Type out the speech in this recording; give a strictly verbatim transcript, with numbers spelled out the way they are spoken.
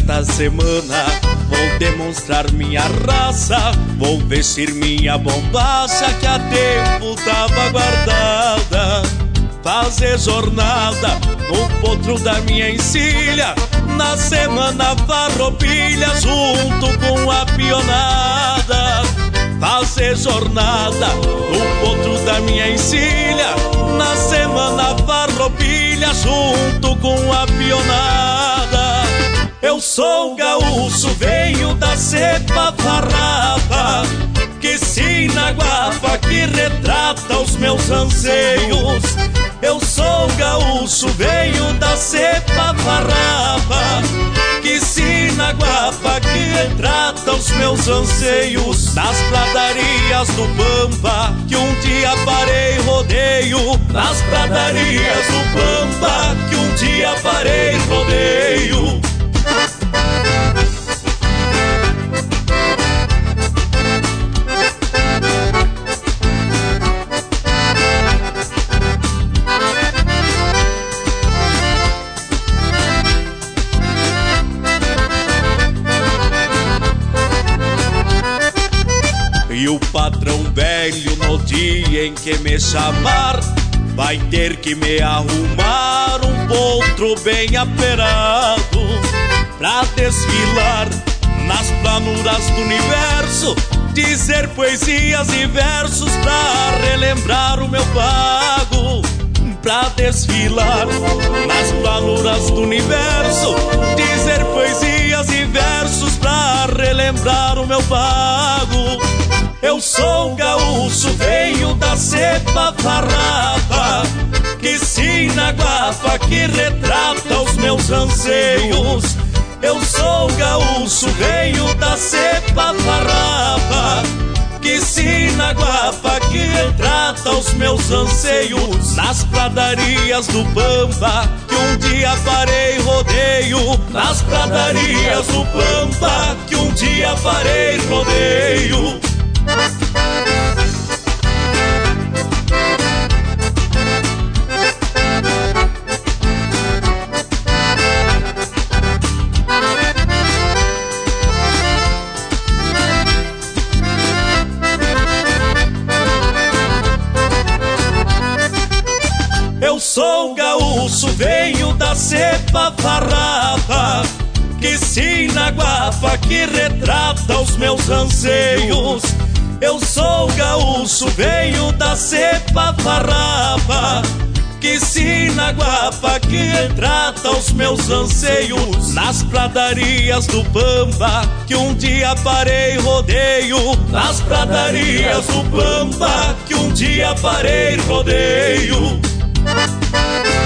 esta semana vou demonstrar minha raça, vou vestir minha bombacha que há tempo tava guardada. Fazer jornada no potro da minha encilha, na semana farroupilha junto com a pionada. Fazer jornada no potro da minha encilha, na semana farroupilha junto com a pionada. Eu sou gaúcho, venho da cepa farrapa, que ensina guapa, que retrata os meus anseios. Eu sou gaúcho, venho da cepa farrapa, que ensina guapa, que retrata os meus anseios. Nas pradarias do Pampa, que um dia parei rodeio. Nas pradarias do Pampa, que um dia parei rodeio. E o patrão velho, no dia em que me chamar, vai ter que me arrumar um potro bem aperado, pra desfilar nas planuras do universo, dizer poesias e versos pra relembrar o meu pago. Pra desfilar nas planuras do universo, dizer poesias e versos pra relembrar o meu pago. Eu sou gaúcho, venho da cepa farrapa, que ensina guapa, que retrata os meus anseios. Eu sou gaúcho, venho da cepa farrapa, que ensina guapa, que retrata os meus anseios. Nas pradarias do Pampa, que um dia parei rodeio. Nas pradarias do Pampa, que um dia parei rodeio. Eu sou gaúcho, venho da cepa farrapa, que ensina guapa, que retrata os meus anseios. Eu sou gaúcho, venho da cepa farrapa, que ensina guapa, que retrata os meus anseios. Nas pradarias do Pampa, que um dia parei rodeio. Nas pradarias do Pampa, que um dia parei rodeio.